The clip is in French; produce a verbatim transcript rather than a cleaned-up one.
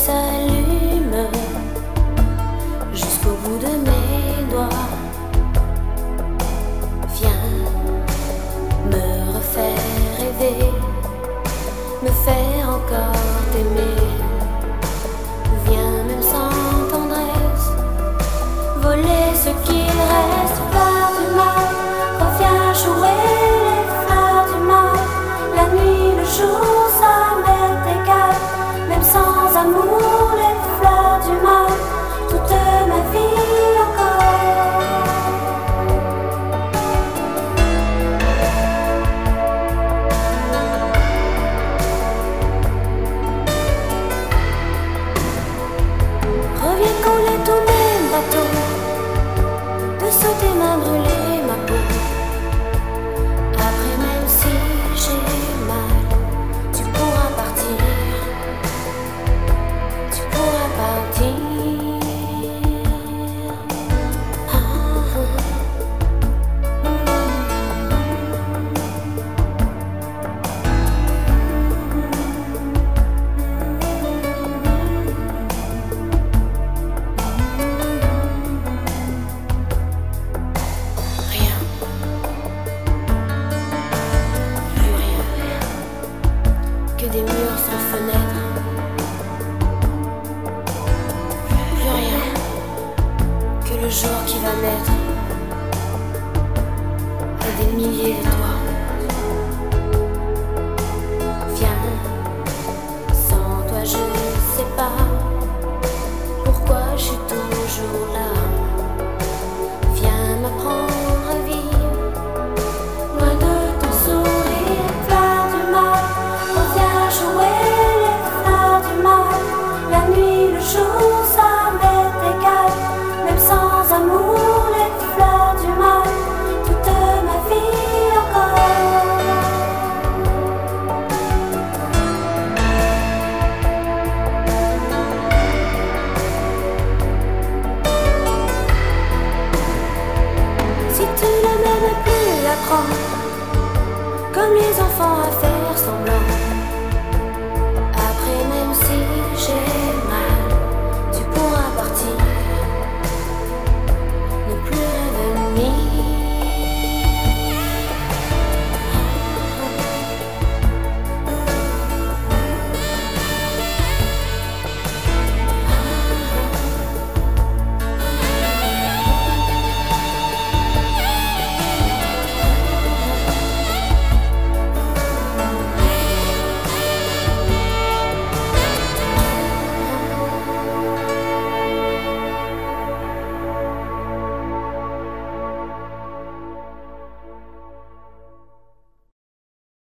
s'allume jusqu'au bout de mes doigts. Viens me refaire rêver, me faire encore t'aimer. Viens même sans tendresse voler ce qu'il reste. Fleur du mal, reviens jouer les fleurs du mal. La nuit, le jour, ça m'est égal. Même sans amour, les fleurs du mal, toute ma vie encore. Reviens couler tous mes bateaux, de sauter m'a brûlé ma peau. Après même si j'ai mal, tu pourras partir, tu pourras partir. Ah, ah. Rien, plus rien, que des murs sans fenêtre. Plus rien, que le jour qui va naître à des milliers de toits. Viens, sans toi je sais pas pourquoi je suis toujours là. Viens m'apprendre à vivre loin de ton sourire. Fleur du mal, reviens jouer les fleurs du mal. La nuit, le jour,